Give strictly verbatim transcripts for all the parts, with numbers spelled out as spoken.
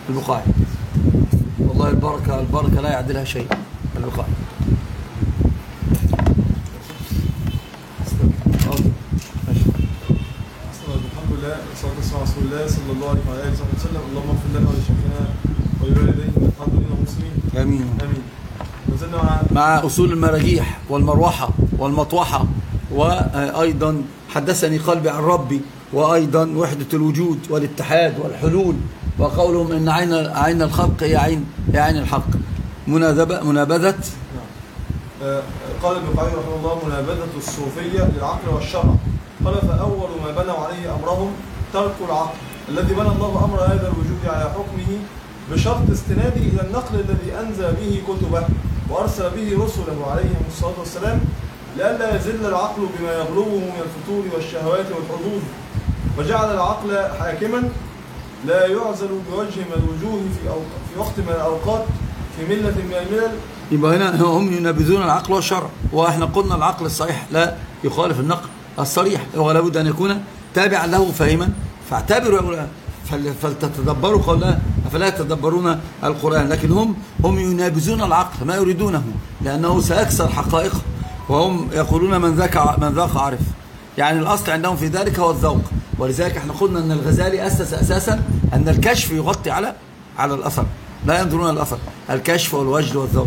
البقاعي. والله البركة البركة لا يعدلها شيء. البقاعي. الحمد لله والصلاة والسلام على رسول الله صلى الله عليه وعلى آله وسلم. اللهم اغفر لنا ولشيخنا ولوالديه والحمد لله مسلمين. آمين. آمين. نزلنا مع أصول المراجيح والمروحة والمطوحة، وأيضا حدثني قلبي عن ربي، وأيضا وحدة الوجود والاتحاد والحلول، وقولهم إن عين عين الخلق هي عين هي عين الحق. منابذة منابذة آه قال البقاعي رحمه الله: منابذة الصوفية للعقل والشرع. قال: فأول ما بنوا عليه أمرهم ترك العقل الذي بنى الله أمر هذا الوجود على حكمه بشرط استناده إلى النقل الذي أنزل به كتبه وأرسل به رسله عليهم الصلاة والسلام، لئلا يزل العقل بما يغلبه من الفتور والشهوات والحظوظ، وجعل العقل حاكما لا يعزل بوجه من الوجوه في, في وقت من الأوقات في ملة من الملل. يبقى هنا هم ينابذون العقل والشرع، واحنا قلنا العقل الصحيح لا يخالف النقل الصريح، ولا بد أن يكون تابعا له فاهما. فاعتبروا فلتتدبروا قوله أفلا يتدبرون القرآن. لكن هم هم ينابذون العقل ما يريدونه، لأنه سيكسر حقائقه، وهم يقولون من ذاك من ذاق عرف. يعني الأصل عندهم في ذلك هو الذوق. ولذلك احنا قلنا أن الغزالي أسس أساسا أن الكشف يغطي على على الأثر، لا ينظرون الأثر، الكشف والوجد والذوق.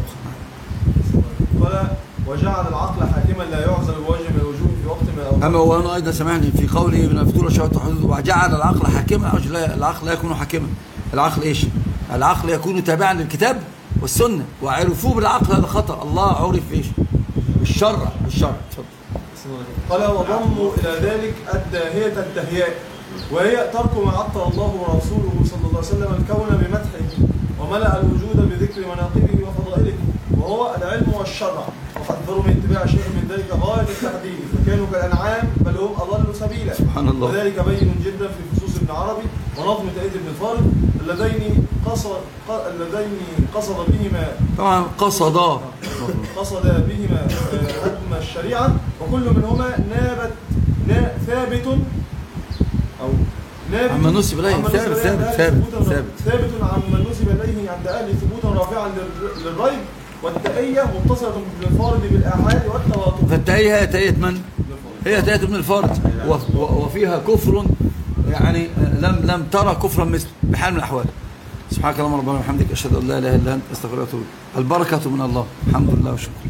قال: وجعل العقل حاكما لا يعزل بوجه من الوجوه في وقت من الأوقات. أما وأنا أيضا سمعني في قوله من الفتور والشهوات والحظوظ: وجعل العقل حاكما. العقل لا يكون حاكما. العقل إيش؟ العقل يكون تابعا للكتاب والسنة، وعرفوه بالعقل هذا خطأ. الله عرف إيش؟ بالشرع. بالشرع. قال: وضموا إلى ذلك الداهية الدهياء، وهي ترك ما عطل الله ورسوله صلى الله عليه وسلم الكون بمدحه، وملأ الوجود بذكر مناقبه وفضائله، وهو العلم والشرع. وحذروا من اتباع شيء من ذلك غاية التحذير، فكانوا كالأنعام بل هم أضل سبيلا. سبحان الله. وذلك بين جدا في فصوص ابن عربي ونظم تأييد ابن الفارض اللذين قصد اللذين قصد بهما طبعا قصدا قصد بهما هدم الشريعة، وكل منهما نابت ثابت أو نابت عما نسب إليه ثابت ثابت ثابت ثابت ثابت عما نسب إليه عند أهل ثبوتا رافعا للريب، والتأية متصلة بالفارض بالآحاد والتواتر. فالتأية هي تأية من؟ هي تأية ابن الفارض، وفيها كفر يعني لم لم ترى كفرا مثل بحال من الأحوال. سبحانك اللهم ربنا وبحمدك أشهد أن لا إله إلا أنت أستغفرك وأتوب إليك. البركة من الله. الحمد لله وشكرا.